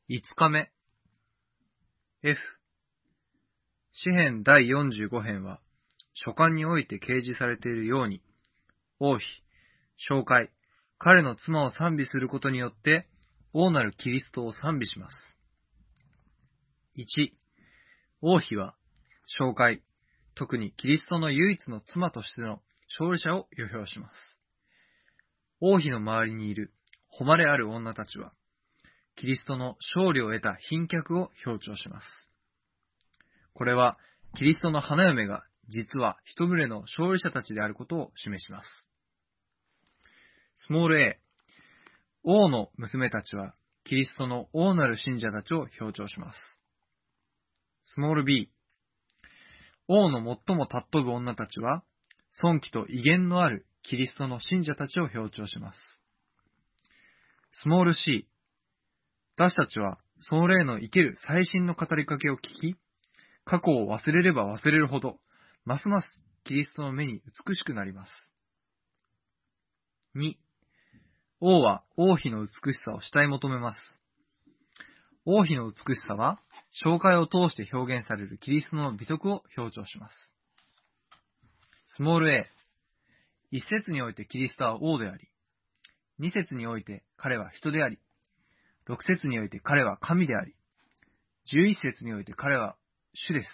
5日目。F。詩編第45編は、書簡において掲示されているように、王妃、紹介、彼の妻を賛美することによって、王なるキリストを賛美します。1、王妃は、紹介、特にキリストの唯一の妻としての勝利者を予表します。王妃の周りにいる誉れある女たちは、キリストの勝利を得た賓客を表彰します。これは、キリストの花嫁が実は一群れの勝利者たちであることを示します。スモール a、王の娘たちは、キリストの王なる信者たちを表彰します。スモール b、王の最も尊ぶ女たちは、尊貴と威厳のあるキリストの信者たちを表彰します。スモール c、私たちはその霊の生ける最新の語りかけを聞き、過去を忘れれば忘れるほど、ますますキリストの目に美しくなります。2、王は王妃の美しさを慕い求めます。王妃の美しさは、紹介を通して表現されるキリストの美徳を表彰します。スモール a、一節においてキリストは王であり、二節において彼は人であり、六節において彼は神であり、11節において彼は主です。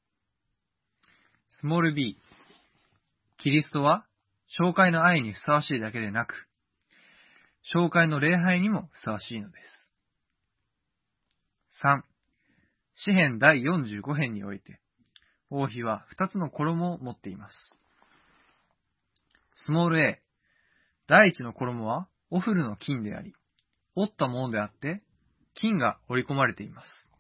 スモール b、キリストは紹介の愛にふさわしいだけでなく、紹介の礼拝にもふさわしいのです。3、詩編第45編において、王妃は2つの衣を持っています。スモール a、第一の衣はオフルの金であり、織ったものであって、金が織り込まれています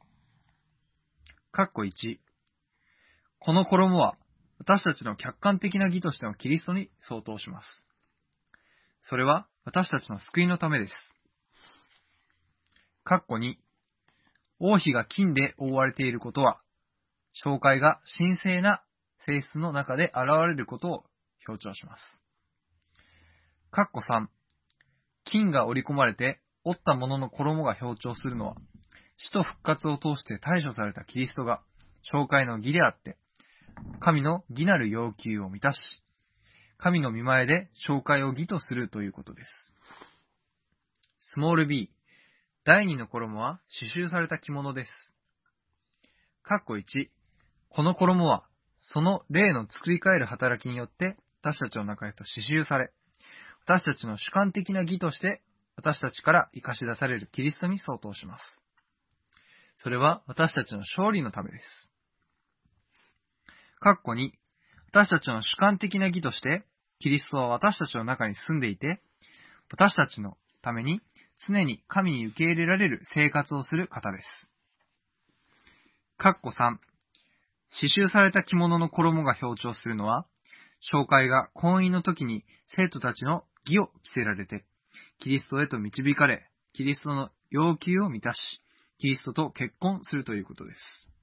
。1、この衣は、私たちの客観的な義としてのキリストに相当します。それは、私たちの救いのためです。2、王妃が金で覆われていることは、紹介が神聖な性質の中で現れることを強調します。3、金が織り込まれて織ったものの衣が強調するのは、死と復活を通して対処されたキリストが紹介の義であって、神の義なる要求を満たし、神の御前で紹介を義とするということです。スモール b、第二の衣は刺繍された着物です。1、この衣は、その霊の作り変える働きによって私たちの中へと刺繍され、私たちの主観的な義として私たちから生かし出されるキリストに相当します。それは私たちの勝利のためです。2、私たちの主観的な義としてキリストは私たちの中に住んでいて、私たちのために常に神に受け入れられる生活をする方です。3、刺繍された着物の衣が表彰するのは、紹介が婚姻の時に生徒たちの義を着せられて、キリストへと導かれ、キリストの要求を満たし、キリストと結婚するということです。